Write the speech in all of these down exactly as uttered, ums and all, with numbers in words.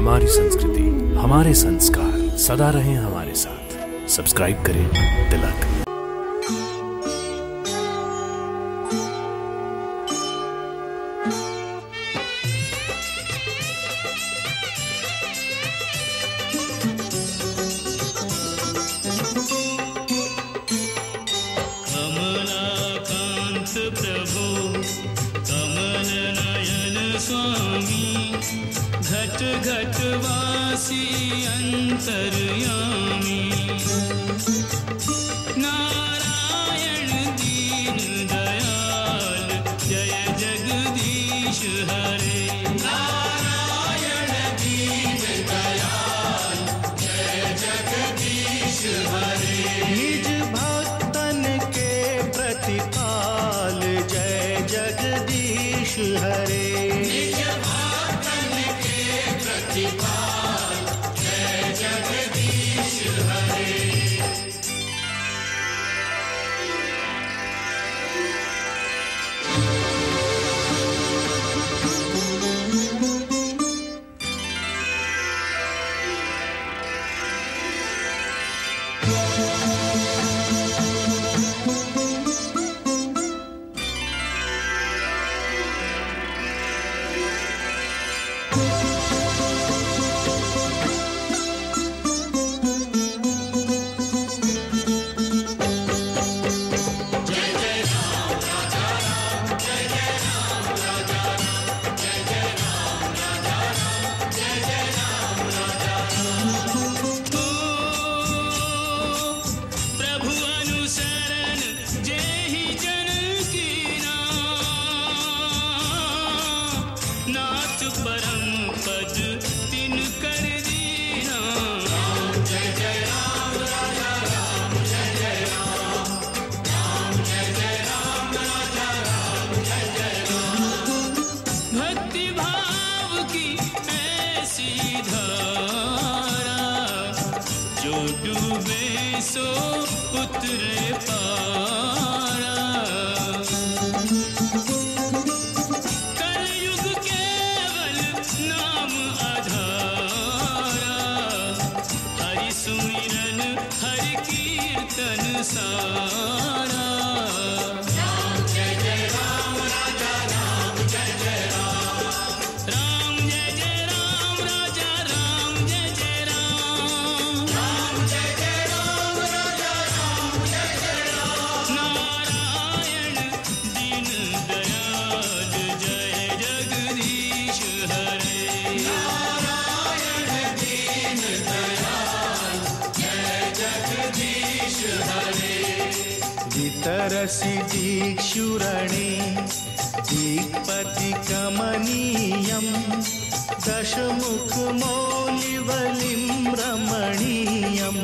हमारी संस्कृति, हमारे संस्कार सदा रहें हमारे साथ। सब्सक्राइब करें तिलक। कमलाकांत प्रभो कमल नयन स्वामी, घट घट वासी अंतर्यामी। नारायण दीन दयाल जय जगदीश हरे। नारायण दीन दयाल जय जगदीश हरे। निज भक्तन के प्रतिपाल जय जगदीश हरे। निज भक्तन के प्रतिपाल जय जगदीश हरे। प्रभु अनुसरण जेहि जन कीना, नाथ परम पद तिन कर दीना। राम जय जय राम राजा राम जय जय राम। राम जय जय राम राजा राम जय जय राम। भक्ति भाव की ऐसी धारा, जो डूबे सो उतरे पारा। कलयुग केवल नाम आधारा, हरि सुमिरन हरि कीर्तन सारा। राम जय जय राम राजा राम जय जय राम। राम जय जय राम राजा राम जय जय राम। राम जय जय राम राजा राम जय जय राम। नारायण दीन दयाल जय जगदीश हरे। नारायण दीन दयाल जय जगदीश हरे। वितरसि दीक्षुरणे दीपति कमनीयं, दशमुख मौलिवलिं रमणीयं।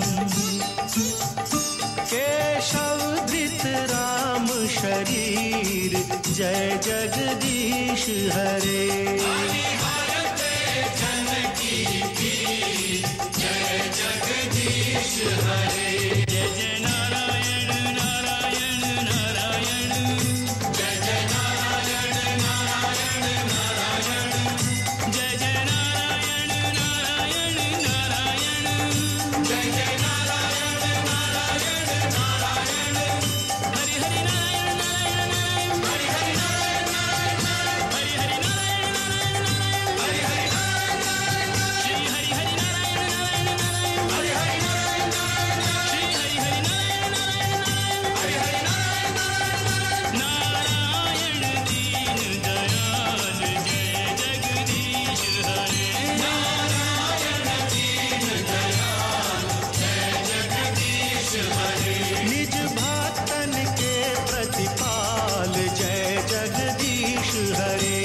केशवधृत राम शरीर जय जगदीश हरे। हरते जनकी पीर जय जगदीश हरे। जय जय नारायण नारायण नारायण। जय जय नारायण नारायण नारायण। जय जय नारायण नारायण नारायण। जय जय नारायण नारायण नारायण। हरि हरि नारायण नारायण नारायण। हरि हरि नारायण नारायण नारायण। हरि हरि नारायण नारायण नारायण। हरि हरि नारायण नारायण। श्री हरि हरि नारायण नारायण नारायण। हरि हरि नारायण नारायण। श्री हरि हरि नारायण नारायण नारायण। हरि हरि नारायण नारायण नारायण। नारायण दीन दयाल जय जगदीश हरे। नारायण दीन दयाल जय जगदीश हरे। निज भक्तन के प्रतिपाल जय जगदीश हरे।